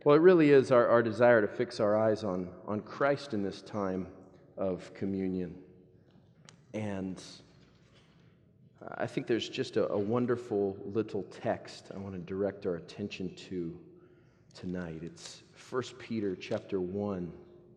Well, it really is our desire to fix our eyes on Christ in this time of communion. And I think there's just a wonderful little text I want to direct our attention to tonight. It's 1 Peter chapter 1.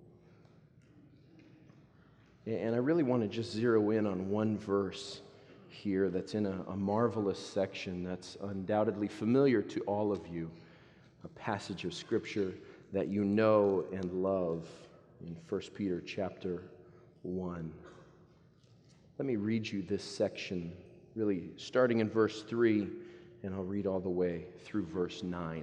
And I really want to just zero in on one verse here that's in a marvelous section that's undoubtedly familiar to all of you. A passage of Scripture that you know and love in 1 Peter chapter 1. Let me read you this section, really starting in verse 3, and I'll read all the way through verse 9.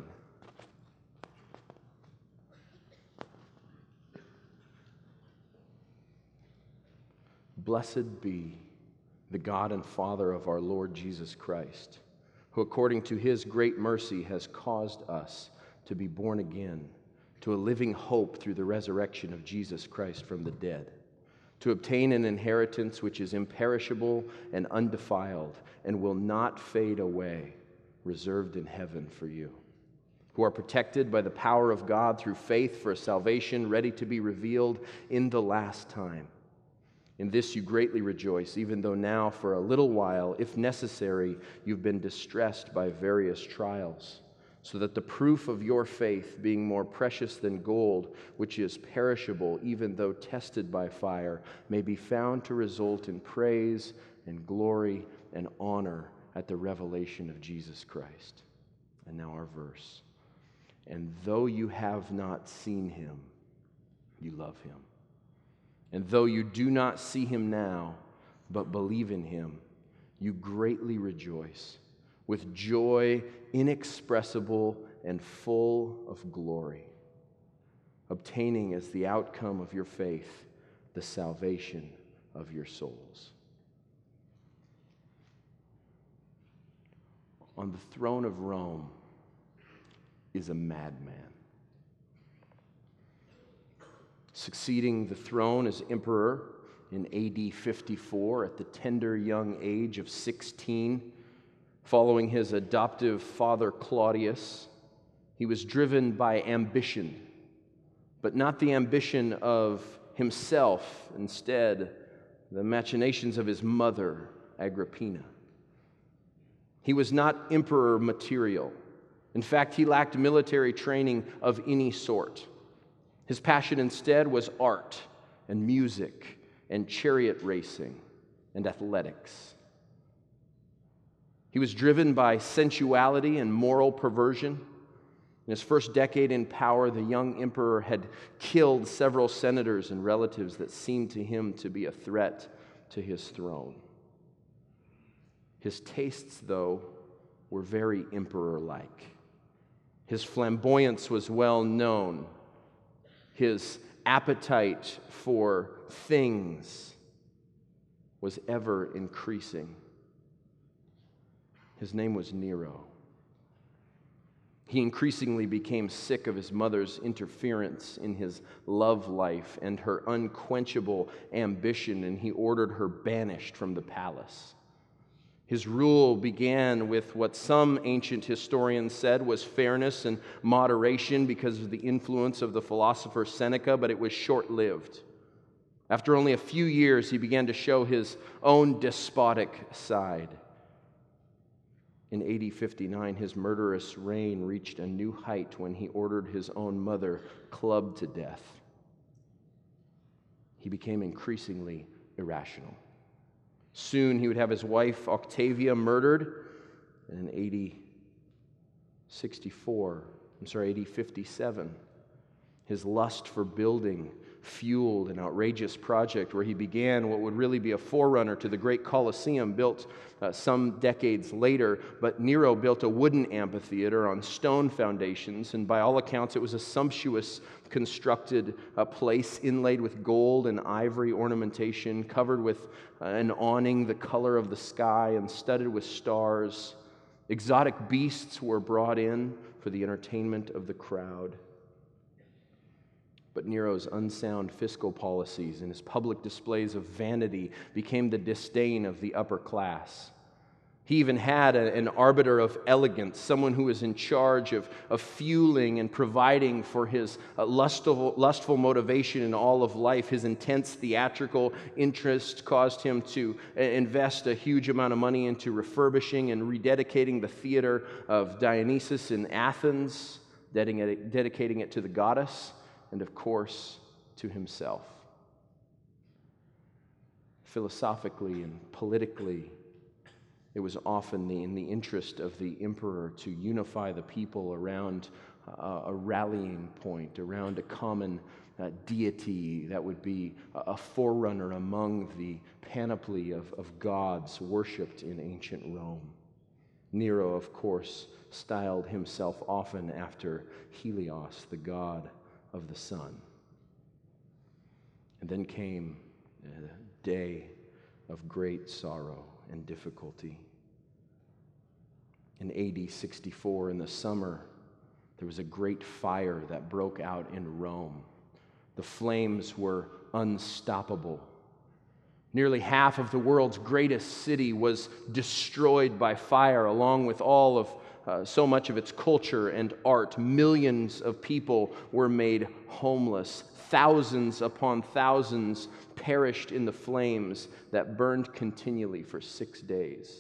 Blessed be the God and Father of our Lord Jesus Christ, who according to his great mercy has caused us to be born again to a living hope through the resurrection of Jesus Christ from the dead, to obtain an inheritance which is imperishable and undefiled and will not fade away, reserved in heaven for you, who are protected by the power of God through faith for a salvation ready to be revealed in the last time. In this you greatly rejoice, even though now for a little while, if necessary, you've been distressed by various trials, so that the proof of your faith, being more precious than gold, which is perishable, even though tested by fire, may be found to result in praise and glory and honor at the revelation of Jesus Christ. And now our verse. And though you have not seen him, you love him. And though you do not see him now, but believe in him, you greatly rejoice with joy inexpressible and full of glory, obtaining as the outcome of your faith the salvation of your souls. On the throne of Rome is a madman. Succeeding the throne as emperor in AD 54 at the tender young age of 16, following his adoptive father Claudius, he was driven by ambition, but not the ambition of himself, instead, the machinations of his mother, Agrippina. He was not emperor material. In fact, he lacked military training of any sort. His passion instead was art and music and chariot racing and athletics. He was driven by sensuality and moral perversion. In his first decade in power, the young emperor had killed several senators and relatives that seemed to him to be a threat to his throne. His tastes, though, were very emperor-like. His flamboyance was well known. His appetite for things was ever increasing. His name was Nero. He increasingly became sick of his mother's interference in his love life and her unquenchable ambition, and he ordered her banished from the palace. His rule began with what some ancient historians said was fairness and moderation because of the influence of the philosopher Seneca, but it was short-lived. After only a few years, he began to show his own despotic side. In AD 59, his murderous reign reached a new height when he ordered his own mother clubbed to death. He became increasingly irrational. Soon he would have his wife Octavia murdered, and in AD 57, his lust for building fueled an outrageous project where he began what would really be a forerunner to the great Colosseum built some decades later. But Nero built a wooden amphitheater on stone foundations, and by all accounts it was a sumptuous constructed place inlaid with gold and ivory ornamentation, covered with an awning the color of the sky and studded with stars. Exotic beasts were brought in for the entertainment of the crowd. But Nero's unsound fiscal policies and his public displays of vanity became the disdain of the upper class. He even had an arbiter of elegance, someone who was in charge of fueling and providing for his lustful motivation in all of life. His intense theatrical interest caused him to invest a huge amount of money into refurbishing and rededicating the theater of Dionysus in Athens, dedicating it to the goddess, and of course, to himself. Philosophically and politically, it was often in the interest of the emperor to unify the people around a rallying point, around a common deity that would be a forerunner among the panoply of gods worshipped in ancient Rome. Nero, of course, styled himself often after Helios, the god of the sun. And then came a day of great sorrow and difficulty. In AD 64, in the summer, there was a great fire that broke out in Rome. The flames were unstoppable. Nearly half of the world's greatest city was destroyed by fire, along with all of so much of its culture and art. Millions of people were made homeless. Thousands upon thousands perished in the flames that burned continually for 6 days.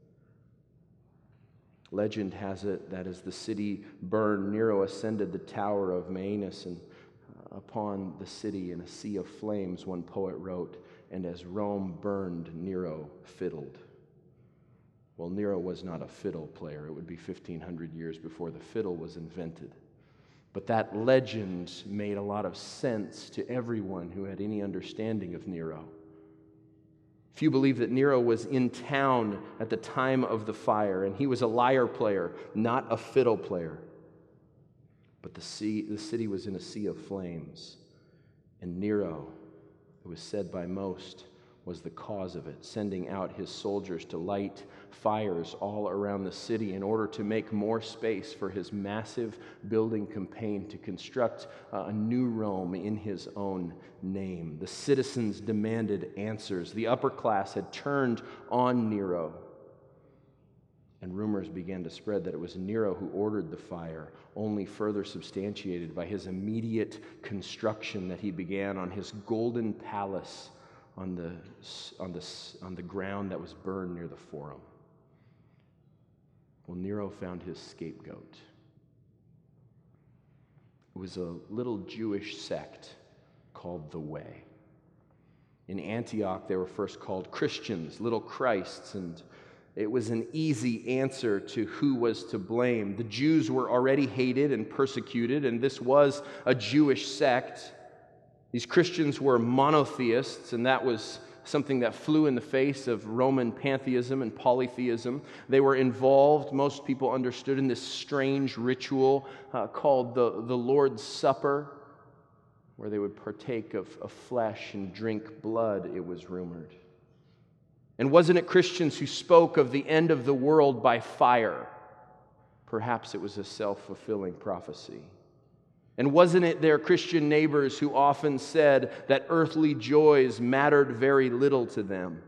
Legend has it that as the city burned, Nero ascended the tower of Maenus, and upon the city in a sea of flames, one poet wrote, "And as Rome burned, Nero fiddled." Well, Nero was not a fiddle player. It would be 1,500 years before the fiddle was invented. But that legend made a lot of sense to everyone who had any understanding of Nero. Few believe that Nero was in town at the time of the fire, and he was a lyre player, not a fiddle player. But the city was in a sea of flames, and Nero, it was said by most, was the cause of it, sending out his soldiers to light fires all around the city in order to make more space for his massive building campaign to construct a new Rome in his own name. The citizens demanded answers. The upper class had turned on Nero, and rumors began to spread that it was Nero who ordered the fire, only further substantiated by his immediate construction that he began on his golden palace on the ground that was burned near the Forum. Well, Nero found his scapegoat. It was a little Jewish sect called the Way. In Antioch, they were first called Christians, little Christs, and it was an easy answer to who was to blame. The Jews were already hated and persecuted, and this was a Jewish sect. These Christians were monotheists, and that was something that flew in the face of Roman pantheism and polytheism. They were involved, most people understood, in this strange ritual called the Lord's Supper, where they would partake of flesh and drink blood, it was rumored. And wasn't it Christians who spoke of the end of the world by fire? Perhaps it was a self-fulfilling prophecy. And wasn't it their Christian neighbors who often said that earthly joys mattered very little to them?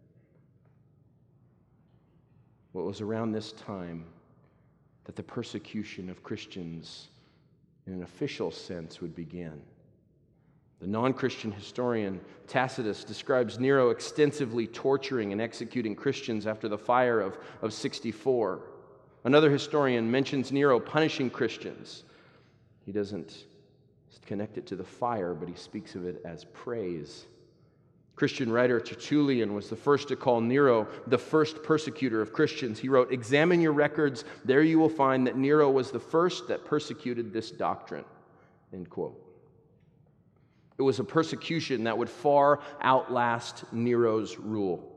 Well, it was around this time that the persecution of Christians, in an official sense, would begin. The non-Christian historian Tacitus describes Nero extensively torturing and executing Christians after the fire of 64. Another historian mentions Nero punishing Christians. He doesn't connect it to the fire, but he speaks of it as praise. Christian writer Tertullian was the first to call Nero the first persecutor of Christians. He wrote, "Examine your records, there you will find that Nero was the first that persecuted this doctrine." End quote. It was a persecution that would far outlast Nero's rule.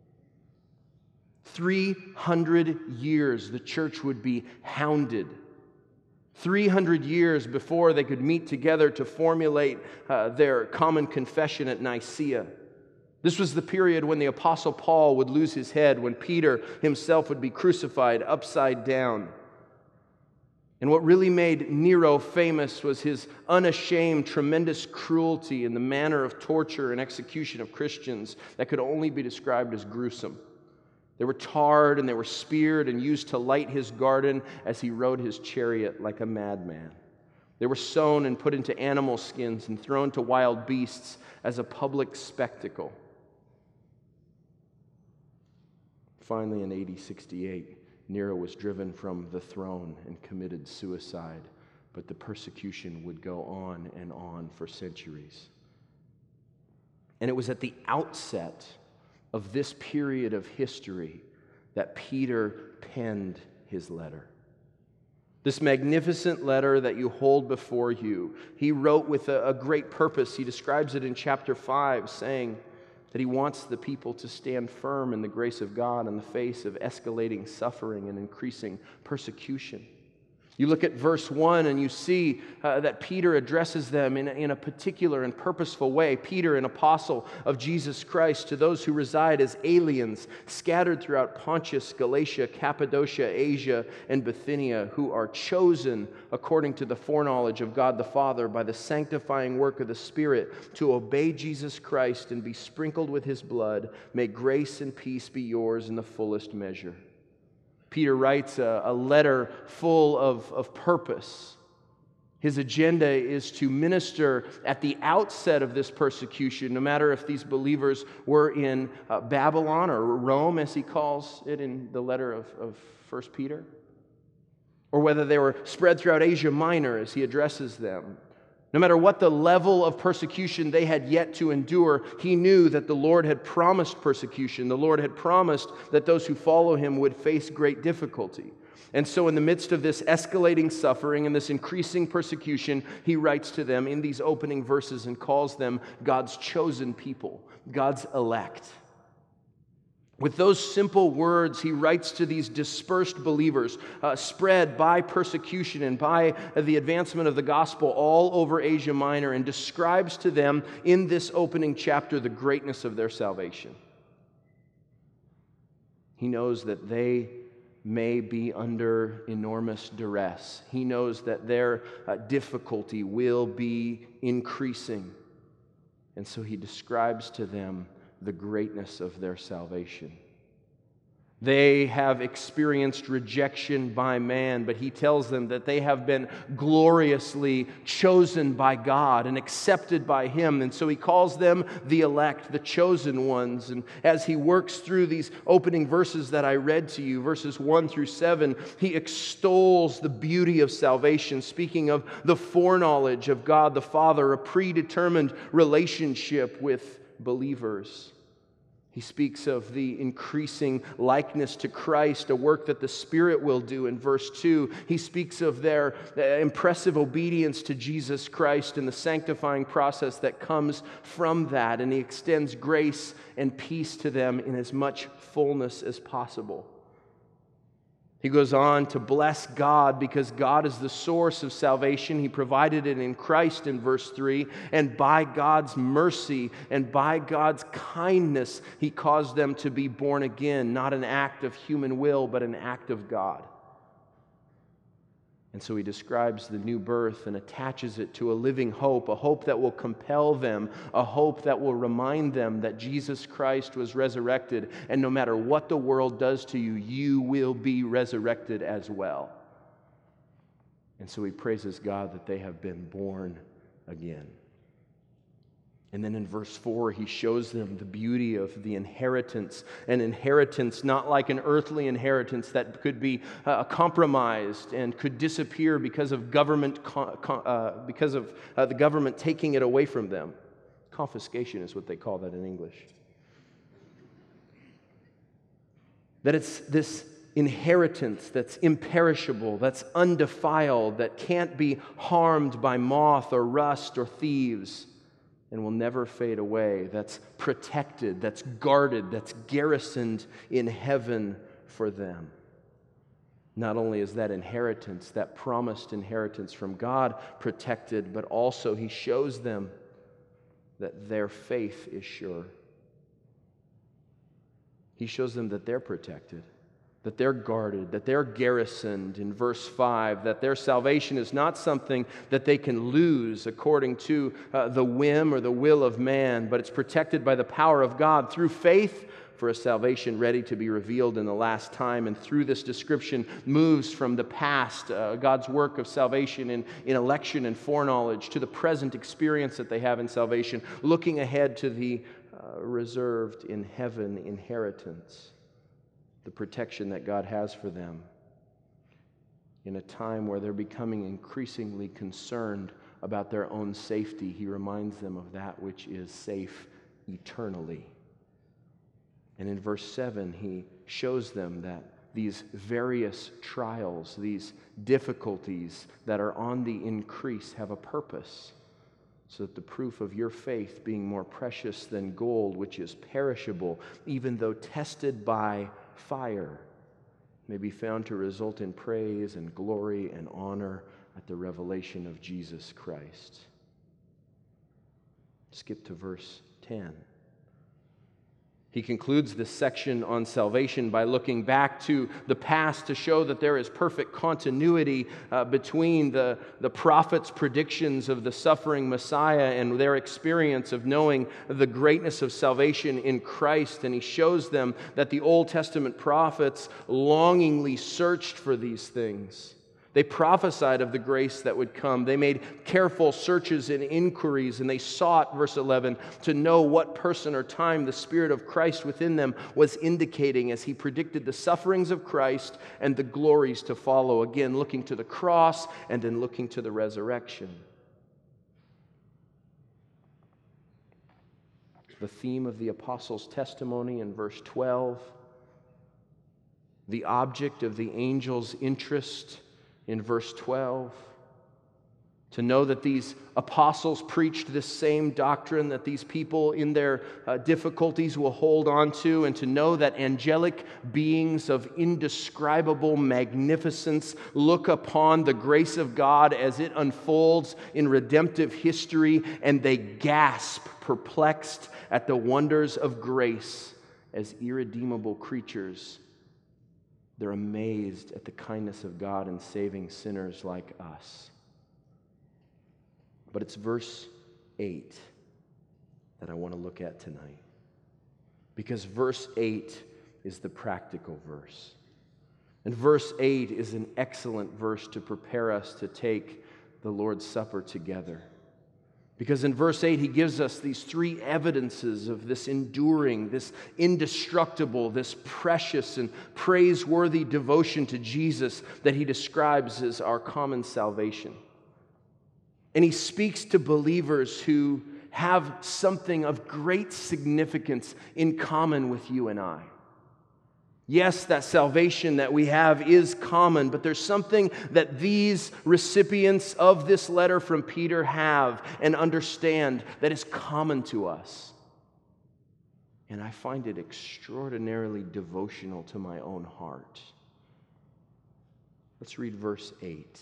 300 years the church would be hounded. 300 years before they could meet together to formulate their common confession at Nicaea. This was the period when the Apostle Paul would lose his head, when Peter himself would be crucified upside down. And what really made Nero famous was his unashamed, tremendous cruelty in the manner of torture and execution of Christians that could only be described as gruesome. They were tarred and they were speared and used to light his garden as he rode his chariot like a madman. They were sewn and put into animal skins and thrown to wild beasts as a public spectacle. Finally, in AD 68, Nero was driven from the throne and committed suicide, but the persecution would go on for centuries. And it was at the outset of this period of history that Peter penned his letter. This magnificent letter that you hold before you, he wrote with a great purpose. He describes it in chapter 5, saying that he wants the people to stand firm in the grace of God in the face of escalating suffering and increasing persecution. You look at verse 1 and you see that Peter addresses them in a particular and purposeful way. Peter, an apostle of Jesus Christ, to those who reside as aliens scattered throughout Pontus, Galatia, Cappadocia, Asia, and Bithynia, who are chosen according to the foreknowledge of God the Father by the sanctifying work of the Spirit to obey Jesus Christ and be sprinkled with his blood. May grace and peace be yours in the fullest measure. Peter writes a letter full of purpose. His agenda is to minister at the outset of this persecution, no matter if these believers were in Babylon or Rome, as he calls it in the letter of 1 Peter, or whether they were spread throughout Asia Minor, as he addresses them. No matter what the level of persecution they had yet to endure, he knew that the Lord had promised persecution. The Lord had promised that those who follow him would face great difficulty. And so in the midst of this escalating suffering and this increasing persecution, he writes to them in these opening verses and calls them God's chosen people, God's elect. With those simple words, he writes to these dispersed believers, spread by persecution and by the advancement of the gospel all over Asia Minor, and describes to them in this opening chapter the greatness of their salvation. He knows that they may be under enormous duress. He knows that their difficulty will be increasing. And so he describes to them the greatness of their salvation. They have experienced rejection by man, but he tells them that they have been gloriously chosen by God and accepted by him. And so he calls them the elect, the chosen ones. And as he works through these opening verses that I read to you, verses 1 through 7, he extols the beauty of salvation, speaking of the foreknowledge of God the Father, a predetermined relationship with believers. He speaks of the increasing likeness to Christ, a work that the Spirit will do in verse 2. He speaks of their impressive obedience to Jesus Christ and the sanctifying process that comes from that. And he extends grace and peace to them in as much fullness as possible. He goes on to bless God because God is the source of salvation. He provided it in Christ in verse 3. And by God's mercy and by God's kindness, he caused them to be born again. Not an act of human will, but an act of God. And so he describes the new birth and attaches it to a living hope, a hope that will compel them, a hope that will remind them that Jesus Christ was resurrected, and no matter what the world does to you, you will be resurrected as well. And so he praises God that they have been born again. And then in verse 4, he shows them the beauty of the inheritance, an inheritance not like an earthly inheritance that could be compromised and could disappear because of government, the government taking it away from them. Confiscation is what they call that in English. That it's this inheritance that's imperishable, that's undefiled, that can't be harmed by moth or rust or thieves, and will never fade away, that's protected, that's guarded, that's garrisoned in heaven for them. Not only is that inheritance, that promised inheritance from God protected, but also he shows them that their faith is sure. He shows them that they're protected, that they're guarded, that they're garrisoned in verse 5, that their salvation is not something that they can lose according to the whim or the will of man, but it's protected by the power of God through faith for a salvation ready to be revealed in the last time. And through this description moves from the past, God's work of salvation in election and foreknowledge, to the present experience that they have in salvation, looking ahead to the reserved in heaven inheritance, the protection that God has for them in a time where they're becoming increasingly concerned about their own safety. He reminds them of that which is safe eternally. And in verse 7, he shows them that these various trials, these difficulties that are on the increase have a purpose, so that the proof of your faith, being more precious than gold, which is perishable, even though tested by fire, may be found to result in praise and glory and honor at the revelation of Jesus Christ. Skip to verse 10. He concludes this section on salvation by looking back to the past to show that there is perfect continuity between the prophets' predictions of the suffering Messiah and their experience of knowing the greatness of salvation in Christ. And he shows them that the Old Testament prophets longingly searched for these things. They prophesied of the grace that would come. They made careful searches and inquiries, and they sought, verse 11, to know what person or time the Spirit of Christ within them was indicating as he predicted the sufferings of Christ and the glories to follow. Again, looking to the cross and then looking to the resurrection. The theme of the apostles' testimony in verse 12, the object of the angel's interest in verse 12, to know that these apostles preached this same doctrine that these people in their difficulties will hold on to, and to know that angelic beings of indescribable magnificence look upon the grace of God as it unfolds in redemptive history, and they gasp, perplexed at the wonders of grace as irredeemable creatures. They're amazed at the kindness of God in saving sinners like us. But it's verse 8 that I want to look at tonight. Because verse 8 is the practical verse. And verse 8 is an excellent verse to prepare us to take the Lord's Supper together. Because in verse 8, he gives us these three evidences of this enduring, this indestructible, this precious and praiseworthy devotion to Jesus that he describes as our common salvation. And he speaks to believers who have something of great significance in common with you and I. Yes, that salvation that we have is common, but there's something that these recipients of this letter from Peter have and understand that is common to us. And I find it extraordinarily devotional to my own heart. Let's read verse 8.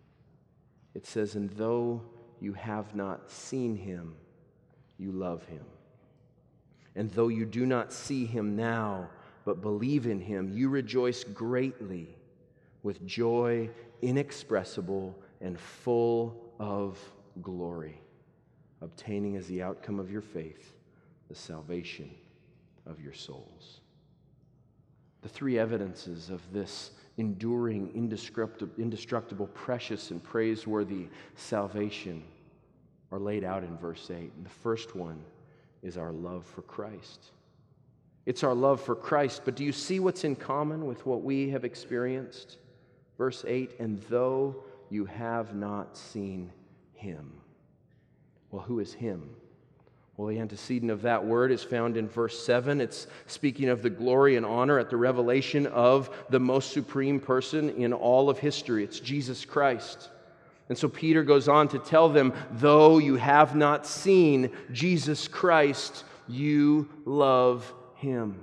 It says, "And though you have not seen him, you love him. And though you do not see him now, but believe in him, you rejoice greatly with joy inexpressible and full of glory, obtaining as the outcome of your faith the salvation of your souls." The three evidences of this enduring, indestructible, precious, and praiseworthy salvation are laid out in verse 8. And the first one is our love for Christ. It's our love for Christ, but do you see what's in common with what we have experienced? Verse 8, "And though you have not seen him." Well, who is him? Well, the antecedent of that word is found in verse 7. It's speaking of the glory and honor at the revelation of the most supreme person in all of history. It's Jesus Christ. And so Peter goes on to tell them, though you have not seen Jesus Christ, you love him.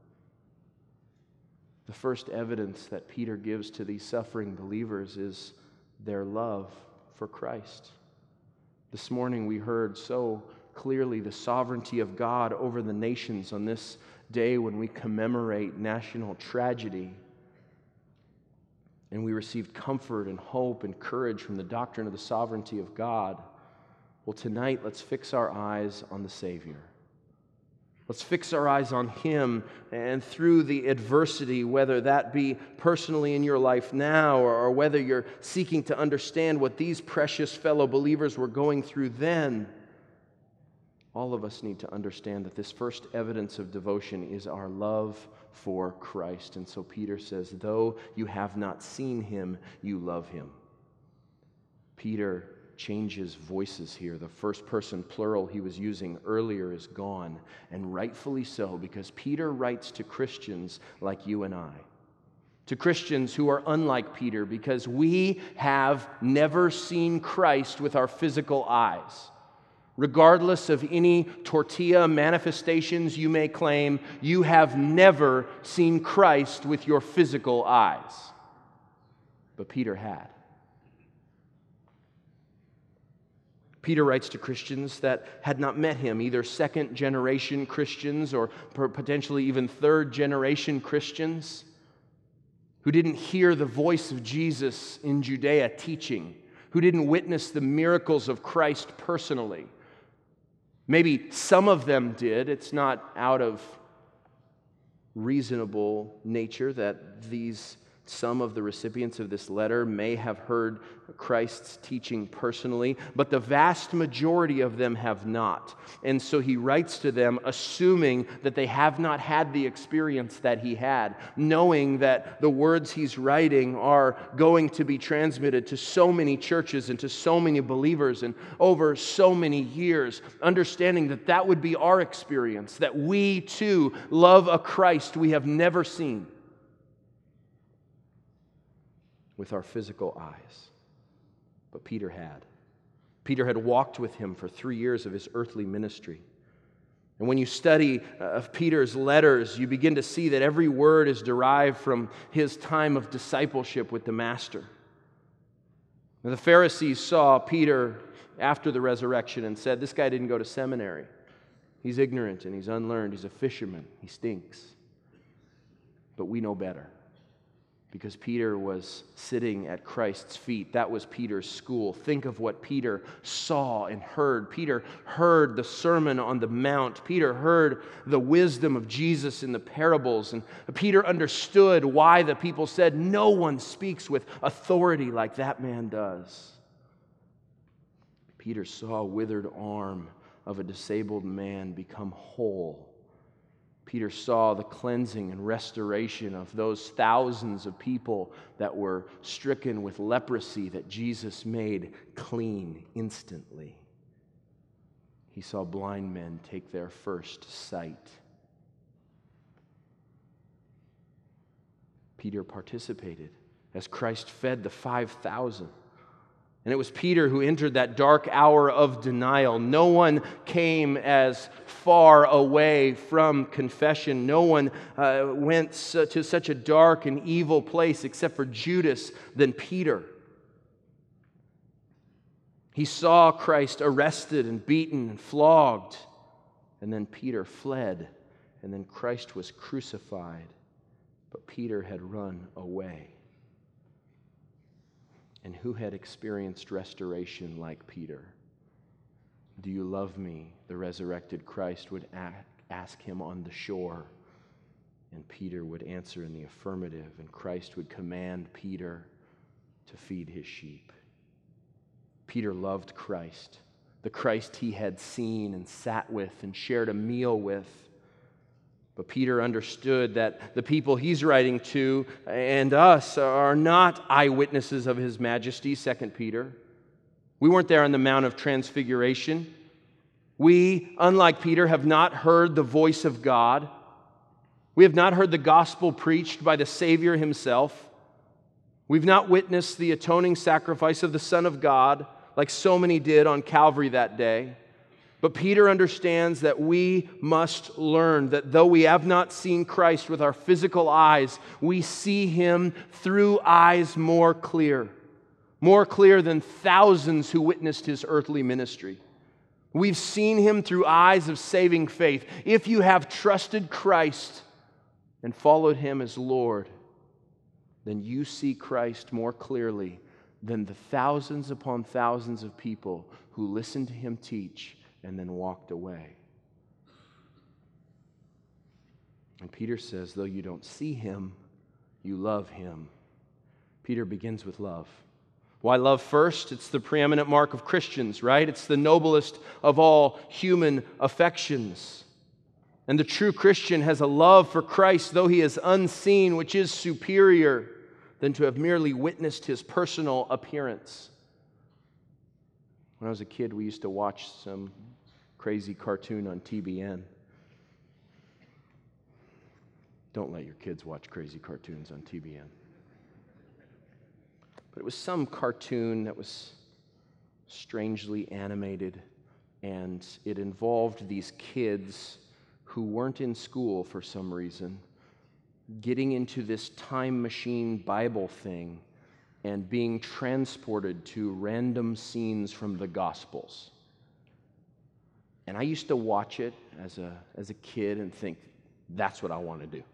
The first evidence that Peter gives to these suffering believers is their love for Christ. This morning we heard so clearly the sovereignty of God over the nations on this day when we commemorate national tragedy. And we received comfort and hope and courage from the doctrine of the sovereignty of God. Well, tonight let's fix our eyes on the Savior. Let's fix our eyes on Him, and through the adversity, whether that be personally in your life now or whether you're seeking to understand what these precious fellow believers were going through then, all of us need to understand that this first evidence of devotion is our love for Christ. And so Peter says, though you have not seen Him, you love Him. Peter changes voices here. The first person plural he was using earlier is gone, and rightfully so, because Peter writes to Christians like you and I, to Christians who are unlike Peter, because we have never seen Christ with our physical eyes. Regardless of any tortilla manifestations you may claim, you have never seen Christ with your physical eyes. But Peter had. Peter writes to Christians that had not met Him, either second-generation Christians or potentially even third-generation Christians who didn't hear the voice of Jesus in Judea teaching, who didn't witness the miracles of Christ personally. Maybe some of them did. It's not out of reasonable nature that some of the recipients of this letter may have heard Christ's teaching personally, but the vast majority of them have not. And so he writes to them assuming that they have not had the experience that he had, knowing that the words he's writing are going to be transmitted to so many churches and to so many believers and over so many years, understanding that that would be our experience, that we too love a Christ we have never seen with our physical eyes. But Peter had. Peter had walked with him for 3 years of his earthly ministry. And when you study of Peter's letters, you begin to see that every word is derived from his time of discipleship with the Master. Now, the Pharisees saw Peter after the resurrection and said, this guy didn't go to seminary. He's ignorant and he's unlearned. He's a fisherman. He stinks. But we know better. Because Peter was sitting at Christ's feet. That was Peter's school. Think of what Peter saw and heard. Peter heard the Sermon on the Mount. Peter heard the wisdom of Jesus in the parables. And Peter understood why the people said, no one speaks with authority like that man does. Peter saw a withered arm of a disabled man become whole. Peter saw the cleansing and restoration of those thousands of people that were stricken with leprosy that Jesus made clean instantly. He saw blind men take their first sight. Peter participated as Christ fed the 5,000. And it was Peter who entered that dark hour of denial. No one came as far away from confession. No one went to such a dark and evil place except for Judas than Peter. He saw Christ arrested and beaten and flogged. And then Peter fled. And then Christ was crucified. But Peter had run away. And who had experienced restoration like Peter? Do you love me? The resurrected Christ would ask him on the shore. And Peter would answer in the affirmative. And Christ would command Peter to feed his sheep. Peter loved Christ, the Christ he had seen and sat with and shared a meal with. But Peter understood that the people he's writing to and us are not eyewitnesses of his majesty, 2 Peter. We weren't there on the Mount of Transfiguration. We, unlike Peter, have not heard the voice of God. We have not heard the gospel preached by the Savior himself. We've not witnessed the atoning sacrifice of the Son of God like so many did on Calvary that day. But Peter understands that we must learn that though we have not seen Christ with our physical eyes, we see him through eyes more clear than thousands who witnessed his earthly ministry. We've seen him through eyes of saving faith. If you have trusted Christ and followed him as Lord, then you see Christ more clearly than the thousands upon thousands of people who listened to him teach and then walked away. And Peter says, though you don't see him, you love him. Peter begins with love. Why love first? It's the preeminent mark of Christians, right? It's the noblest of all human affections. And the true Christian has a love for Christ, though he is unseen, which is superior than to have merely witnessed his personal appearance. When I was a kid, we used to watch some crazy cartoon on TBN. Don't let your kids watch crazy cartoons on TBN. But it was some cartoon that was strangely animated, and it involved these kids who weren't in school for some reason, getting into this time machine Bible thing and being transported to random scenes from the Gospels. And I used to watch it as a kid and think, that's what I want to do.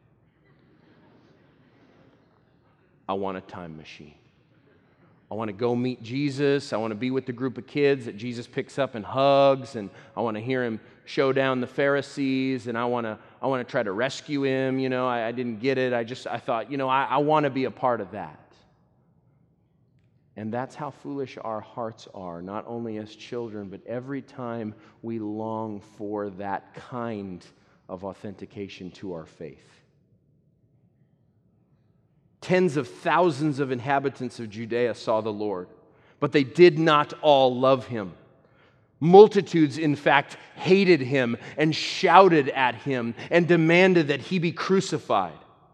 I want a time machine. I want to go meet Jesus. I want to be with the group of kids that Jesus picks up and hugs, and I want to hear him show down the Pharisees, and I want to try to rescue him. You know, I didn't get it. I thought, I want to be a part of that. And that's how foolish our hearts are, not only as children, but every time we long for that kind of authentication to our faith. Tens of thousands of inhabitants of Judea saw the Lord, but they did not all love him. Multitudes, in fact, hated him and shouted at him and demanded that he be crucified.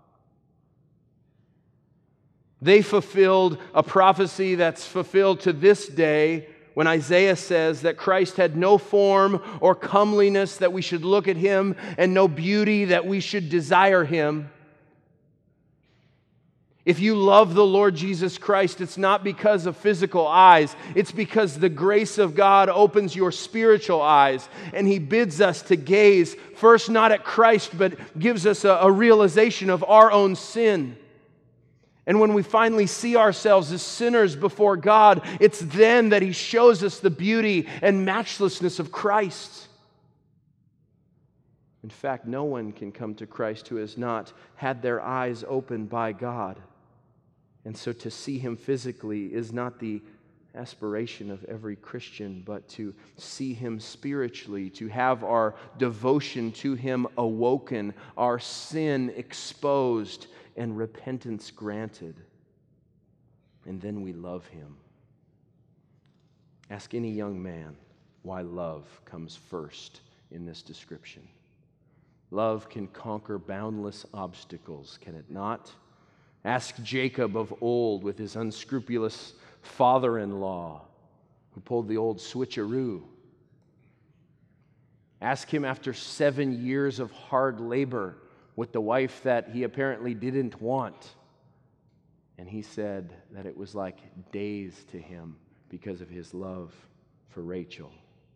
They fulfilled a prophecy that's fulfilled to this day when Isaiah says that Christ had no form or comeliness that we should look at him, and no beauty that we should desire him. If you love the Lord Jesus Christ, it's not because of physical eyes. It's because the grace of God opens your spiritual eyes, and he bids us to gaze first not at Christ, but gives us a realization of our own sin. And when we finally see ourselves as sinners before God, it's then that he shows us the beauty and matchlessness of Christ. In fact, no one can come to Christ who has not had their eyes opened by God. And so to see him physically is not the aspiration of every Christian, but to see him spiritually, to have our devotion to him awoken, our sin exposed, and repentance granted. And then we love him. Ask any young man why love comes first in this description. Love can conquer boundless obstacles, can it not? Ask Jacob of old with his unscrupulous father-in-law who pulled the old switcheroo. Ask him after 7 years of hard labor with the wife that he apparently didn't want. And he said that it was like days to him because of his love for Rachel.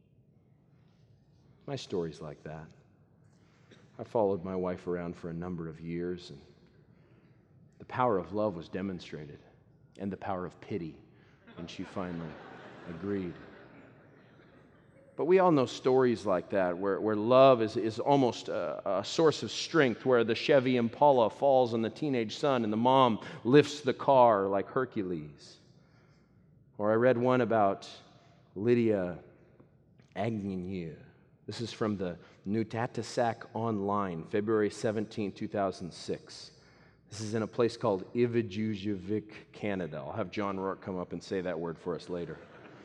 My story's like that. I followed my wife around for a number of years, and the power of love was demonstrated, and the power of pity when she finally agreed. But we all know stories like that, where love is almost a source of strength, where the Chevy Impala falls on the teenage son and the mom lifts the car like Hercules. Or I read one about Lydia Agnew. This is from the Nunatsiaq Online, February 17, 2006. This is in a place called Ivujujivik, Canada. I'll have John Rourke come up and say that word for us later.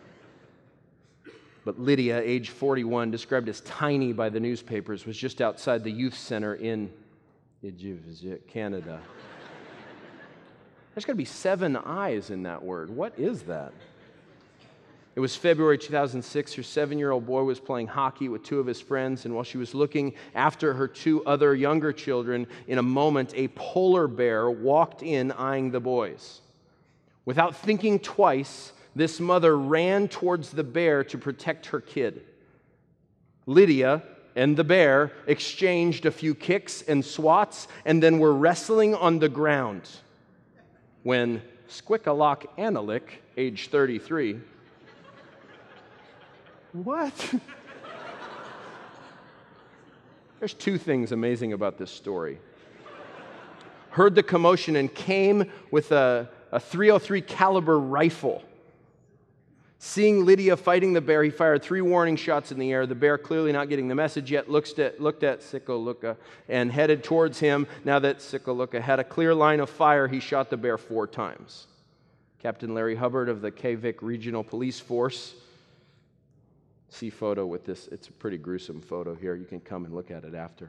But Lydia, age 41, described as tiny by the newspapers, was just outside the youth center in Ivujujivik, Canada. There's got to be 7 eyes in that word. What is that? It was February 2006. Her 7-year-old boy was playing hockey with 2 of his friends, and while she was looking after her 2 other younger children, in a moment, a polar bear walked in, eyeing the boys. Without thinking twice, this mother ran towards the bear to protect her kid. Lydia and the bear exchanged a few kicks and swats, and then were wrestling on the ground when Squikalak Analik, age 33, What? There's two things amazing about this story. Heard the commotion and came with a .303 caliber rifle. Seeing Lydia fighting the bear, he fired 3 warning shots in the air. The bear, clearly not getting the message yet, looked at Sicoluca and headed towards him. Now that Sicoluca had a clear line of fire, he shot the bear 4 times. Captain Larry Hubbard of the Kavik Regional Police Force. See photo with this. It's a pretty gruesome photo here. You can come and look at it after.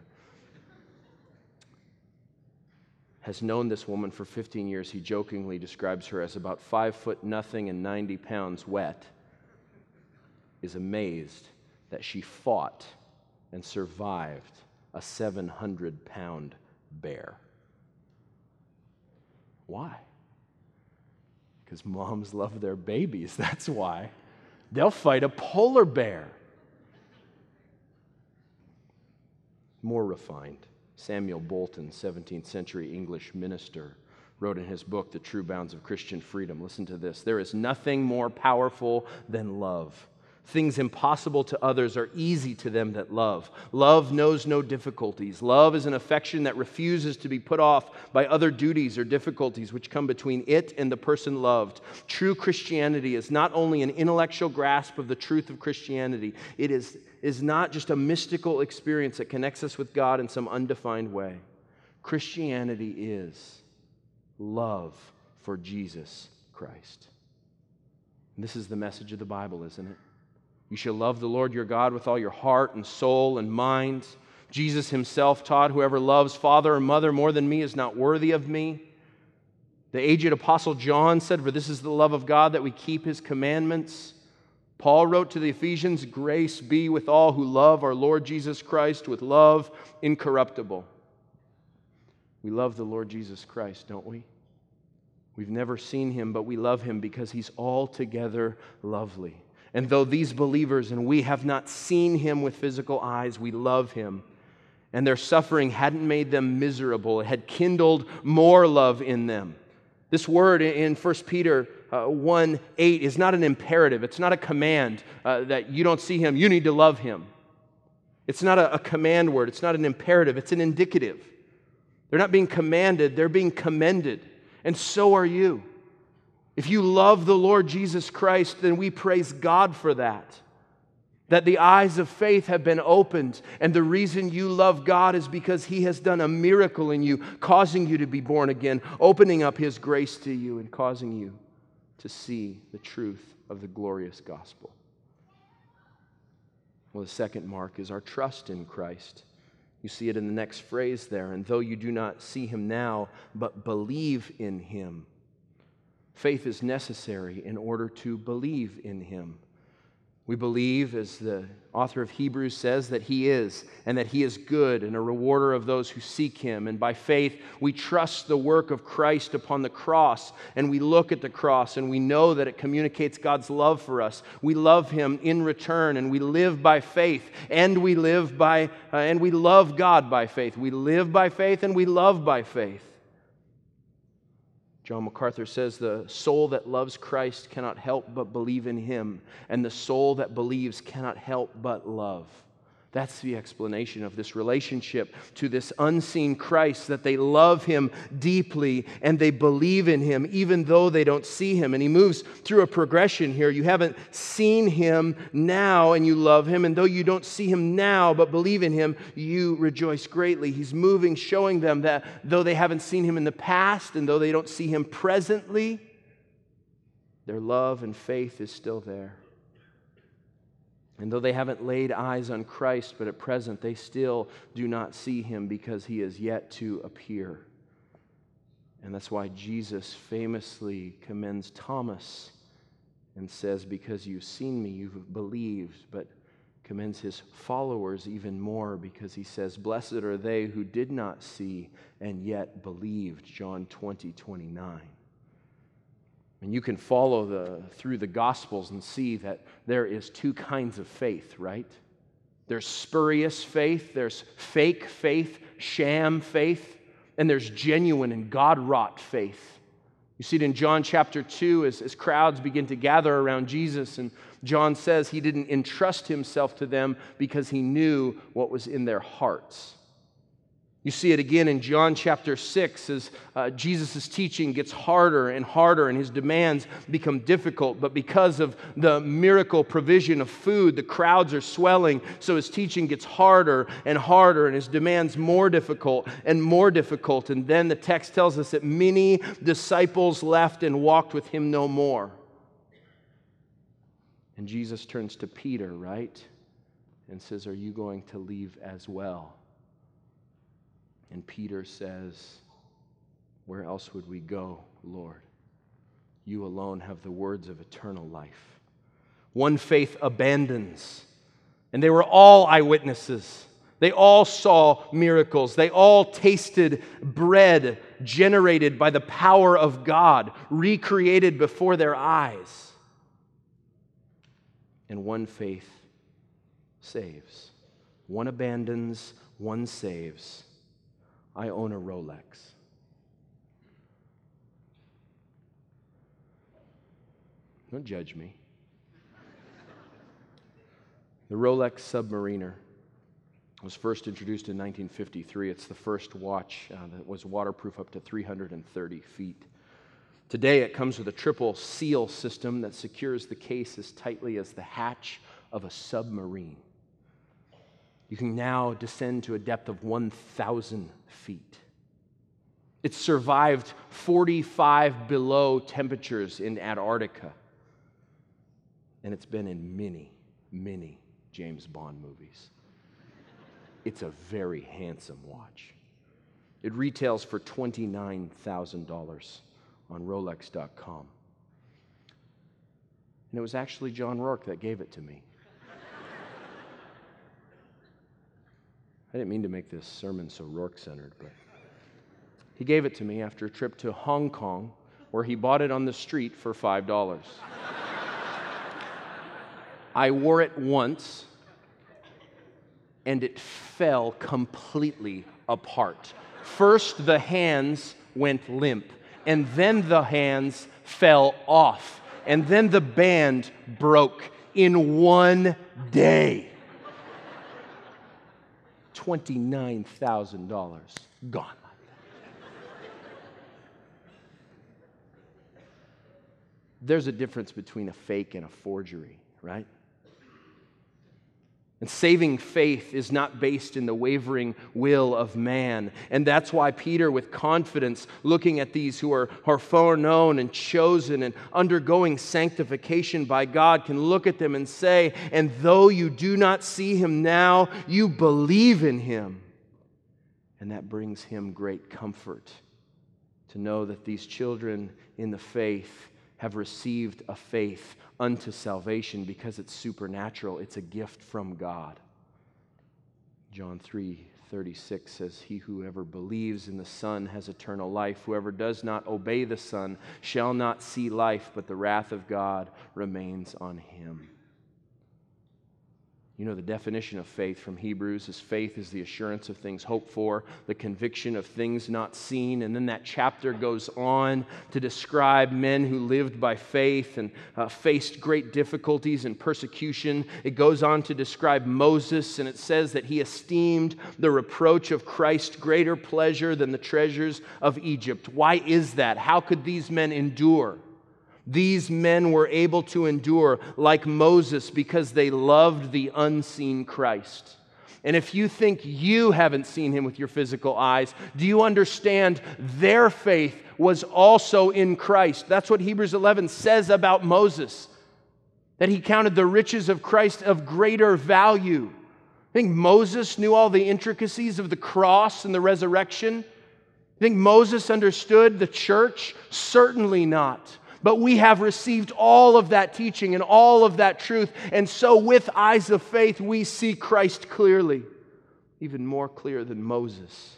Has known this woman for 15 years. He jokingly describes her as about 5 foot nothing and 90 pounds wet. Is amazed that she fought and survived a 700-pound bear. Why? Because moms love their babies. That's why. They'll fight a polar bear. More refined. Samuel Bolton, 17th century English minister, wrote in his book, The True Bounds of Christian Freedom. Listen to this. There is nothing more powerful than love. Things impossible to others are easy to them that love. Love knows no difficulties. Love is an affection that refuses to be put off by other duties or difficulties which come between it and the person loved. True Christianity is not only an intellectual grasp of the truth of Christianity, it is not just a mystical experience that connects us with God in some undefined way. Christianity is love for Jesus Christ. And this is the message of the Bible, isn't it? You shall love the Lord your God with all your heart and soul and mind. Jesus himself taught, whoever loves father or mother more than me is not worthy of me. The aged apostle John said, for this is the love of God, that we keep his commandments. Paul wrote to the Ephesians, grace be with all who love our Lord Jesus Christ with love incorruptible. We love the Lord Jesus Christ, don't we? We've never seen him, but we love him because he's altogether lovely. And though these believers and we have not seen him with physical eyes, we love him. And their suffering hadn't made them miserable. It had kindled more love in them. This word in 1 Peter 1:8 is not an imperative. It's not a command that you don't see him, you need to love him. It's not a command word. It's not an imperative. It's an indicative. They're not being commanded. They're being commended. And so are you. If you love the Lord Jesus Christ, then we praise God for that. That the eyes of faith have been opened, and the reason you love God is because he has done a miracle in you, causing you to be born again, opening up his grace to you and causing you to see the truth of the glorious gospel. Well, the second mark is our trust in Christ. You see it in the next phrase there, and though you do not see him now, but believe in him. Faith is necessary in order to believe in him. We believe, as the author of Hebrews says, that he is, and that he is good and a rewarder of those who seek him. And by faith, we trust the work of Christ upon the cross, and we look at the cross, and we know that it communicates God's love for us. We love him in return, and we live by faith, and we love God by faith. We live by faith, and we love by faith. John MacArthur says, the soul that loves Christ cannot help but believe in him, and the soul that believes cannot help but love. That's the explanation of this relationship to this unseen Christ, that they love him deeply and they believe in him even though they don't see him. And he moves through a progression here. You haven't seen him now and you love him, and though you don't see him now but believe in him, you rejoice greatly. He's moving, showing them that though they haven't seen him in the past and though they don't see him presently, their love and faith is still there. And though they haven't laid eyes on Christ, but at present they still do not see him because he is yet to appear. And that's why Jesus famously commends Thomas and says, because you've seen me, you've believed, but commends his followers even more because he says, blessed are they who did not see and yet believed, John 20:29. And you can follow through the Gospels and see that there is two kinds of faith, right? There's spurious faith, there's fake faith, sham faith, and there's genuine and God-wrought faith. You see it in John chapter 2 as crowds begin to gather around Jesus, and John says he didn't entrust himself to them because he knew what was in their hearts. You see it again in John chapter 6 as Jesus' teaching gets harder and harder and his demands become difficult. But because of the miracle provision of food, the crowds are swelling. So his teaching gets harder and harder and his demands more difficult and more difficult. And then the text tells us that many disciples left and walked with him no more. And Jesus turns to Peter, right? And says, "Are you going to leave as well?" And Peter says, "Where else would we go, Lord? You alone have the words of eternal life." One faith abandons. And they were all eyewitnesses. They all saw miracles. They all tasted bread generated by the power of God, recreated before their eyes. And one faith saves. One abandons, one saves. I own a Rolex. Don't judge me. The Rolex Submariner was first introduced in 1953. It's the first watch that was waterproof up to 330 feet. Today it comes with a triple seal system that secures the case as tightly as the hatch of a submarine. You can now descend to a depth of 1,000 feet. It's survived 45 below temperatures in Antarctica. And it's been in many, many James Bond movies. It's a very handsome watch. It retails for $29,000 on Rolex.com. And it was actually John Rourke that gave it to me. I didn't mean to make this sermon so Rourke-centered, but he gave it to me after a trip to Hong Kong, where he bought it on the street for $5. I wore it once, and it fell completely apart. First, the hands went limp, and then the hands fell off, and then the band broke in one day. $29,000 gone. There's a difference between a fake and a forgery, right? And saving faith is not based in the wavering will of man. And that's why Peter, with confidence, looking at these who are foreknown and chosen and undergoing sanctification by God, can look at them and say, "And though you do not see him now, you believe in him." And that brings him great comfort to know that these children in the faith have received a faith unto salvation because it's supernatural. It's a gift from God. John 3:36 says, "He who ever believes in the Son has eternal life. Whoever does not obey the Son shall not see life, but the wrath of God remains on him." You know, the definition of faith from Hebrews is faith is the assurance of things hoped for, the conviction of things not seen. And then that chapter goes on to describe men who lived by faith and faced great difficulties and persecution. It goes on to describe Moses, and it says that he esteemed the reproach of Christ greater pleasure than the treasures of Egypt. Why is that? How could these men endure? These men were able to endure like Moses because they loved the unseen Christ. And if you think you haven't seen him with your physical eyes, do you understand their faith was also in Christ? That's what Hebrews 11 says about Moses, that he counted the riches of Christ of greater value. I think Moses knew all the intricacies of the cross and the resurrection. I think Moses understood the church? Certainly not. But we have received all of that teaching and all of that truth. And so with eyes of faith, we see Christ clearly, even more clear than Moses.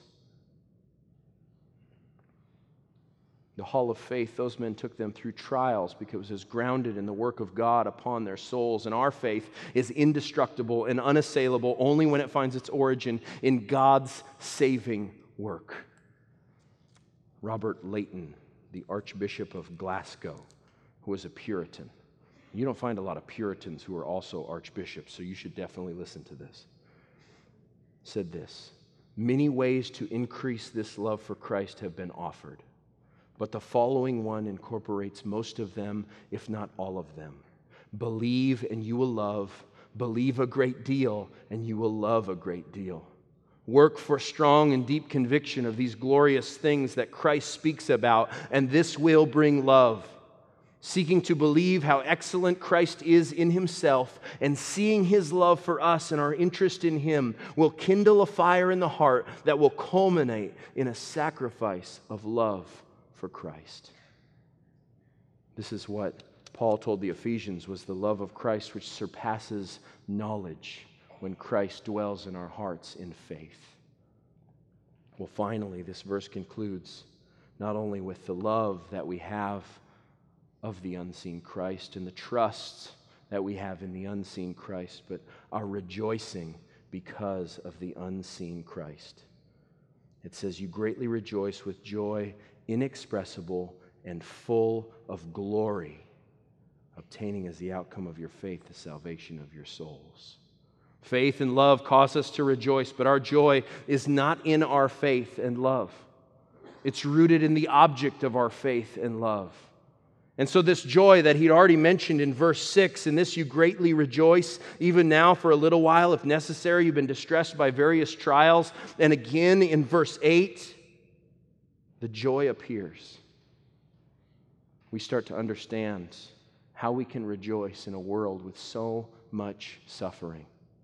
The hall of faith, those men took them through trials because it was grounded in the work of God upon their souls. And our faith is indestructible and unassailable only when it finds its origin in God's saving work. Robert Leighton the Archbishop of Glasgow, who was a Puritan. You don't find a lot of Puritans who are also archbishops, so you should definitely listen to this. Said this: many ways to increase this love for Christ have been offered, but the following one incorporates most of them, if not all of them. Believe and you will love. Believe a great deal and you will love a great deal. Work for strong and deep conviction of these glorious things that Christ speaks about, and this will bring love. Seeking to believe how excellent Christ is in himself and seeing his love for us and our interest in him will kindle a fire in the heart that will culminate in a sacrifice of love for Christ. This is what Paul told the Ephesians was the love of Christ which surpasses knowledge when Christ dwells in our hearts in faith. Well, finally, this verse concludes not only with the love that we have of the unseen Christ and the trust that we have in the unseen Christ, but our rejoicing because of the unseen Christ. It says, you greatly rejoice with joy inexpressible and full of glory, obtaining as the outcome of your faith the salvation of your souls. Faith and love cause us to rejoice, but our joy is not in our faith and love. It's rooted in the object of our faith and love. And so this joy that he'd already mentioned in verse 6, in this you greatly rejoice, even now for a little while, if necessary, you've been distressed by various trials. And again in verse 8, the joy appears. We start to understand how we can rejoice in a world with so much suffering.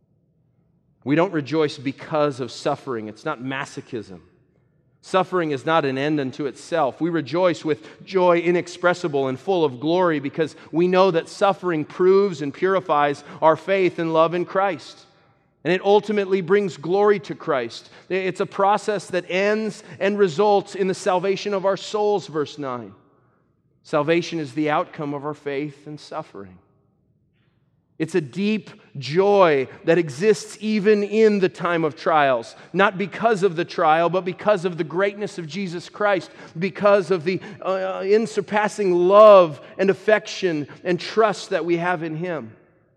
We don't rejoice because of suffering. It's not masochism. Suffering is not an end unto itself. We rejoice with joy inexpressible and full of glory because we know that suffering proves and purifies our faith and love in Christ. And it ultimately brings glory to Christ. It's a process that ends and results in the salvation of our souls, verse 9. Salvation is the outcome of our faith and suffering. It's a deep joy that exists even in the time of trials, not because of the trial, but because of the greatness of Jesus Christ, because of the unsurpassing love and affection and trust that we have in Him.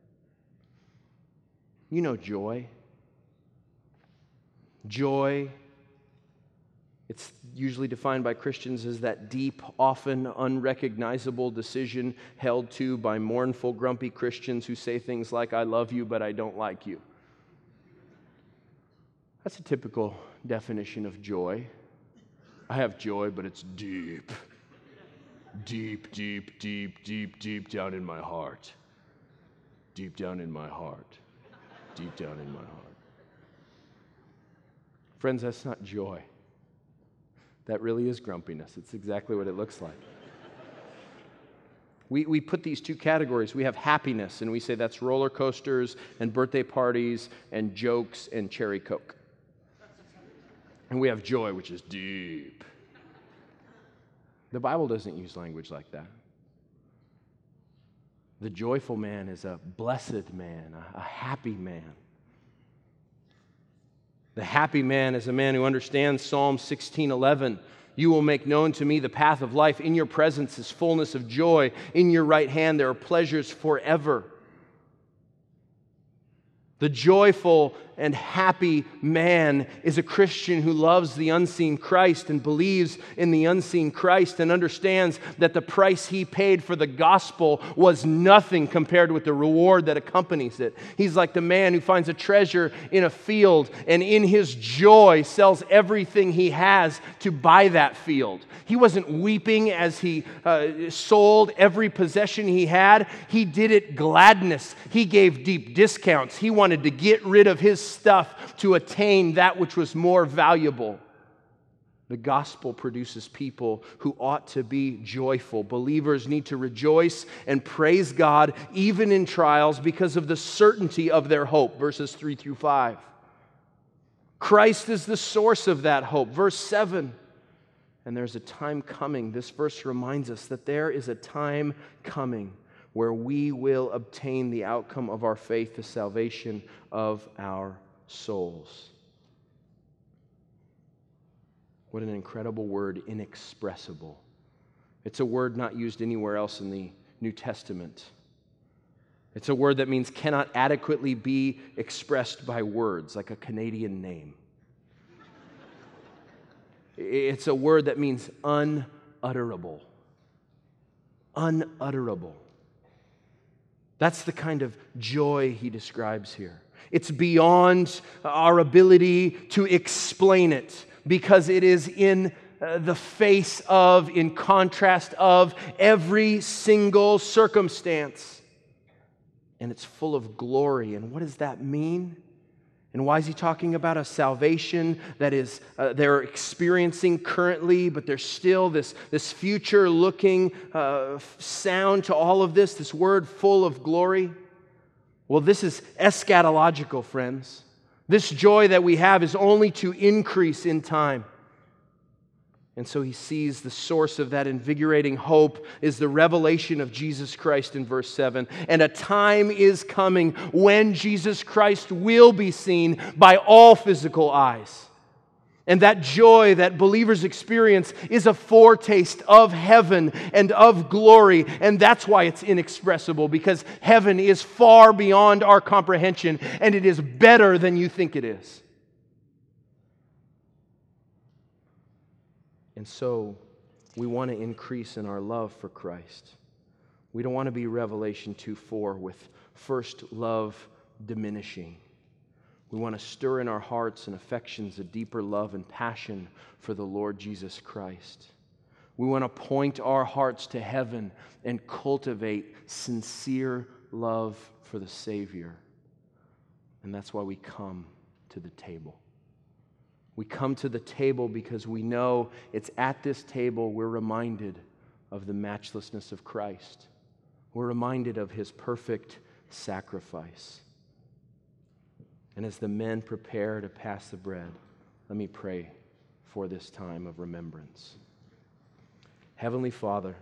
You know joy. Joy, it's usually defined by Christians as that deep, often unrecognizable decision held to by mournful, grumpy Christians who say things like, I love you, but I don't like you. That's a typical definition of joy. I have joy, but it's deep. Deep, deep, deep, deep, deep down in my heart. Deep down in my heart. Deep down in my heart. Friends, that's not joy. That really is grumpiness. It's exactly what it looks like. We put these two categories. We have happiness, and we say that's roller coasters and birthday parties and jokes and cherry Coke. And we have joy, which is deep. The Bible doesn't use language like that. The joyful man is a blessed man, a happy man. The happy man is a man who understands Psalm 16:11. You will make known to me the path of life. In your presence is fullness of joy. In your right hand there are pleasures forever. The joyful and happy man is a Christian who loves the unseen Christ and believes in the unseen Christ and understands that the price he paid for the gospel was nothing compared with the reward that accompanies it. He's like the man who finds a treasure in a field and in his joy sells everything he has to buy that field. He wasn't weeping as he sold every possession he had. He did it gladness. He gave deep discounts. He wanted to get rid of his stuff to attain that which was more valuable. The gospel produces people who ought to be joyful. Believers need to rejoice and praise God even in trials because of the certainty of their hope, verses 3 through 5. Christ is the source of that hope, verse 7. And there's a time coming. This verse reminds us that there is a time coming where we will obtain the outcome of our faith, the salvation of our souls. What an incredible word, inexpressible. It's a word not used anywhere else in the New Testament. It's a word that means cannot adequately be expressed by words, like a Canadian name. It's a word that means unutterable. Unutterable. That's the kind of joy he describes here. It's beyond our ability to explain it because it is in the face of, in contrast of, every single circumstance. And it's full of glory. And what does that mean? And why is he talking about a salvation that is they're experiencing currently, but there's still this future-looking sound to all of this word full of glory? Well, this is eschatological, friends. This joy that we have is only to increase in time. And so he sees the source of that invigorating hope is the revelation of Jesus Christ in verse 7. And a time is coming when Jesus Christ will be seen by all physical eyes. And that joy that believers experience is a foretaste of heaven and of glory. And that's why it's inexpressible, because heaven is far beyond our comprehension, and it is better than you think it is. And so we want to increase in our love for Christ. We don't want to be Revelation 2:4 with first love diminishing. We want to stir in our hearts and affections a deeper love and passion for the Lord Jesus Christ. We want to point our hearts to heaven and cultivate sincere love for the Savior. And that's why we come to the table. We come to the table because we know it's at this table we're reminded of the matchlessness of Christ. We're reminded of His perfect sacrifice. And as the men prepare to pass the bread, let me pray for this time of remembrance. Heavenly Father,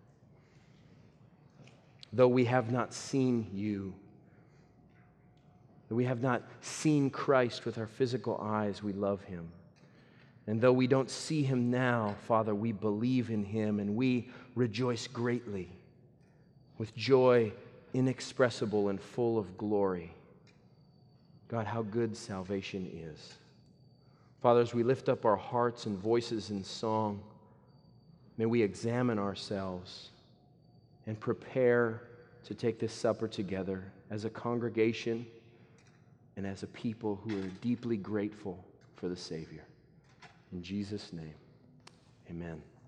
though we have not seen You, though we have not seen Christ with our physical eyes, we love Him. And though we don't see Him now, Father, we believe in Him and we rejoice greatly with joy inexpressible and full of glory. God, how good salvation is. Father, as we lift up our hearts and voices in song, may we examine ourselves and prepare to take this supper together as a congregation and as a people who are deeply grateful for the Savior. In Jesus' name, amen.